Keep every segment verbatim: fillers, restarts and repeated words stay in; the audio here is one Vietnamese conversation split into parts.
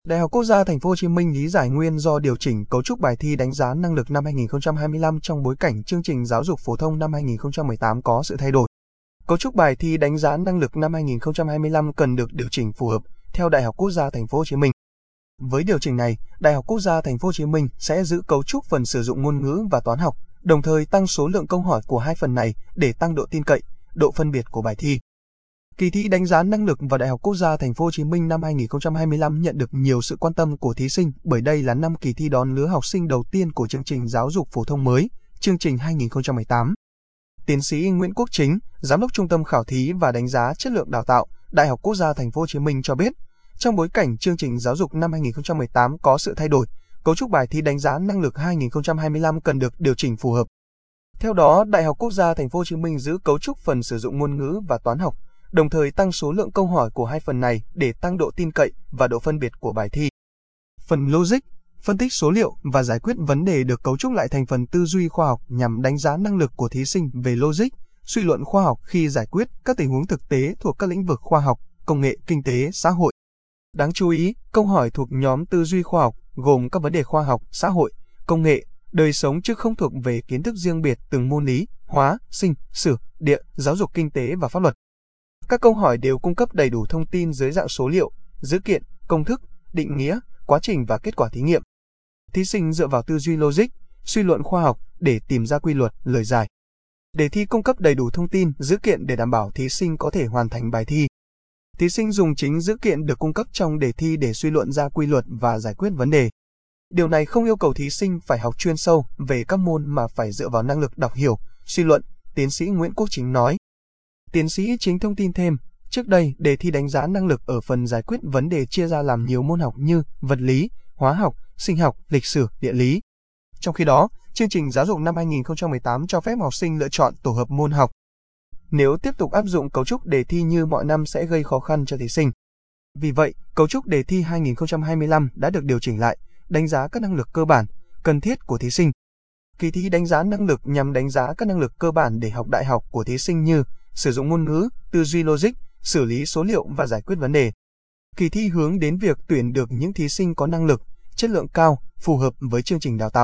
Đại học Quốc gia Thành phố Hồ Chí Minh lý giải nguyên do điều chỉnh cấu trúc bài thi đánh giá năng lực năm hai nghìn không trăm hai mươi lăm trong bối cảnh chương trình giáo dục phổ thông năm hai nghìn không trăm mười tám có sự thay đổi. Cấu trúc bài thi đánh giá năng lực năm hai nghìn không trăm hai mươi lăm cần được điều chỉnh phù hợp theo Đại học Quốc gia Thành phố Hồ Chí Minh. Với điều chỉnh này, Đại học Quốc gia Thành phố Hồ Chí Minh sẽ giữ cấu trúc phần sử dụng ngôn ngữ và toán học, đồng thời tăng số lượng câu hỏi của hai phần này để tăng độ tin cậy, độ phân biệt của bài thi. Kỳ thi đánh giá năng lực vào Đại học Quốc gia Thành phố Hồ Chí Minh năm hai nghìn không trăm hai mươi lăm nhận được nhiều sự quan tâm của thí sinh bởi đây là năm kỳ thi đón lứa học sinh đầu tiên của chương trình giáo dục phổ thông mới, chương trình hai nghìn không trăm mười tám. Tiến sĩ Nguyễn Quốc Chính, Giám đốc Trung tâm Khảo thí và Đánh giá Chất lượng Đào tạo, Đại học Quốc gia Thành phố Hồ Chí Minh cho biết, trong bối cảnh chương trình giáo dục năm hai nghìn không trăm mười tám có sự thay đổi, cấu trúc bài thi đánh giá năng lực hai nghìn không trăm hai mươi lăm cần được điều chỉnh phù hợp. Theo đó, Đại học Quốc gia Thành phố Hồ Chí Minh giữ cấu trúc phần sử dụng ngôn ngữ và toán học, đồng thời tăng số lượng câu hỏi của hai phần này để tăng độ tin cậy và độ phân biệt của bài thi. Phần logic, phân tích số liệu và giải quyết vấn đề được cấu trúc lại thành phần tư duy khoa học nhằm đánh giá năng lực của thí sinh về logic, suy luận khoa học khi giải quyết các tình huống thực tế thuộc các lĩnh vực khoa học, công nghệ, kinh tế, xã hội. Đáng chú ý, câu hỏi thuộc nhóm tư duy khoa học gồm các vấn đề khoa học, xã hội, công nghệ, đời sống chứ không thuộc về kiến thức riêng biệt từng môn lý, hóa, sinh, sử, địa, giáo dục kinh tế và pháp luật. Các câu hỏi đều cung cấp đầy đủ thông tin dưới dạng số liệu, dữ kiện, công thức, định nghĩa, quá trình và kết quả thí nghiệm. Thí sinh dựa vào tư duy logic, suy luận khoa học để tìm ra quy luật, lời giải. Đề thi cung cấp đầy đủ thông tin, dữ kiện để đảm bảo thí sinh có thể hoàn thành bài thi. Thí sinh dùng chính dữ kiện được cung cấp trong đề thi để suy luận ra quy luật và giải quyết vấn đề. Điều này không yêu cầu thí sinh phải học chuyên sâu về các môn mà phải dựa vào năng lực đọc hiểu, suy luận, tiến sĩ Nguyễn Quốc Chính nói. Tiến sĩ Chính thông tin thêm, trước đây đề thi đánh giá năng lực ở phần giải quyết vấn đề chia ra làm nhiều môn học như vật lý, hóa học, sinh học, lịch sử, địa lý. Trong khi đó, chương trình giáo dục năm hai nghìn không trăm mười tám cho phép học sinh lựa chọn tổ hợp môn học. Nếu tiếp tục áp dụng cấu trúc đề thi như mọi năm sẽ gây khó khăn cho thí sinh. Vì vậy, cấu trúc đề thi hai nghìn không trăm hai mươi lăm đã được điều chỉnh lại, đánh giá các năng lực cơ bản, cần thiết của thí sinh. Kỳ thi đánh giá năng lực nhằm đánh giá các năng lực cơ bản để học đại học của thí sinh như sử dụng ngôn ngữ, tư duy logic, xử lý số liệu và giải quyết vấn đề. Kỳ thi hướng đến việc tuyển được những thí sinh có năng lực, chất lượng cao, phù hợp với chương trình đào tạo.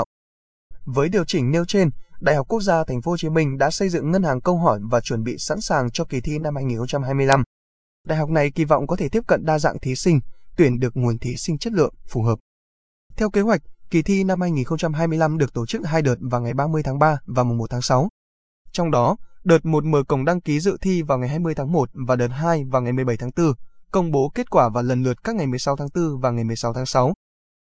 Với điều chỉnh nêu trên, Đại học Quốc gia Thành phố Hồ Chí Minh đã xây dựng ngân hàng câu hỏi và chuẩn bị sẵn sàng cho kỳ thi năm hai nghìn không trăm hai mươi lăm. Đại học này kỳ vọng có thể tiếp cận đa dạng thí sinh, tuyển được nguồn thí sinh chất lượng, phù hợp. Theo kế hoạch, kỳ thi năm hai nghìn không trăm hai mươi lăm được tổ chức hai đợt vào ngày ba mươi tháng ba và mùng một tháng sáu. Trong đó, đợt một mở cổng đăng ký dự thi vào ngày hai mươi tháng một và đợt hai vào ngày mười bảy tháng tư, công bố kết quả vào lần lượt các ngày mười sáu tháng tư và ngày mười sáu tháng sáu.